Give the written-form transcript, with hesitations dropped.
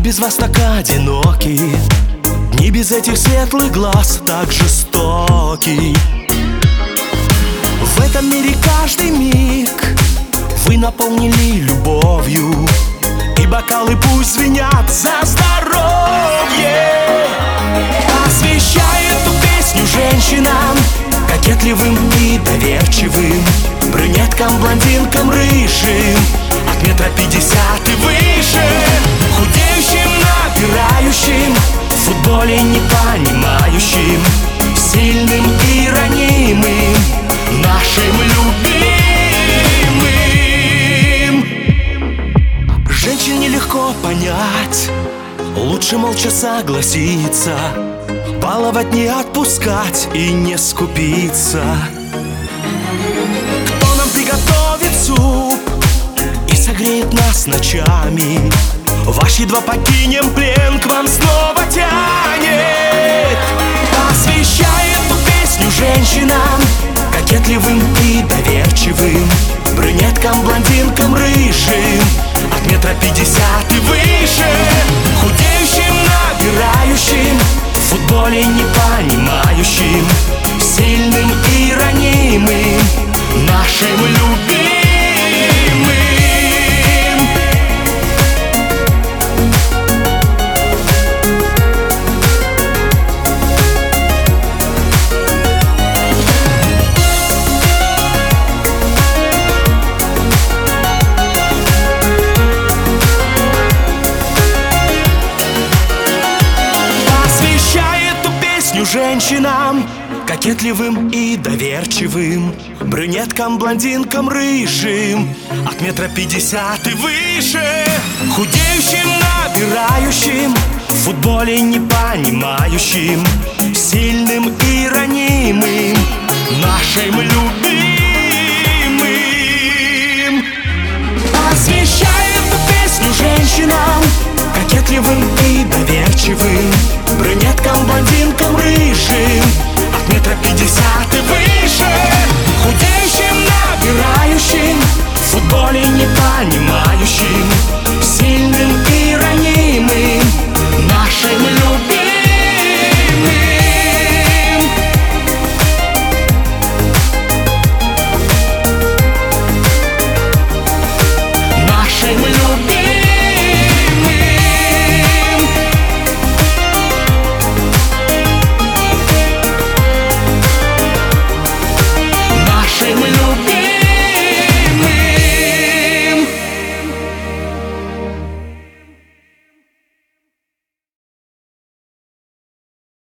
без вас так одиноки, дни без этих светлых глаз так жестоки. В этом мире каждый миг вы наполнили любовью, и бокалы пусть звенят за здоровье. Посвящаю эту песню женщинам, кокетливым и доверчивым, брюнеткам, блондинкам, рыжим, от 1,50 м и выше, худеющим, набирающим, в футболе не понимающим, сильным и ранимым, нашим любимым. Женщин нелегко понять, лучше молча согласиться, баловать, не отпускать и не скупиться. Кто нам приготовит суп и согреет нас ночами, ваш едва покинем плен, к вам снова тянет. Посвящаю эту песню женщинам, кокетливым и доверчивым, брюнеткам, блондинкам, рыжим, от 1,50 м и выше, худеющим, набирающим, в футболе не понимающим, сильным и ранимым, нашим любимым. Женщинам, кокетливым и доверчивым, брюнеткам, блондинкам, рыжим, от 1,50 м и выше, худеющим, набирающим, в футболе не понимающим, сильным и ранимым.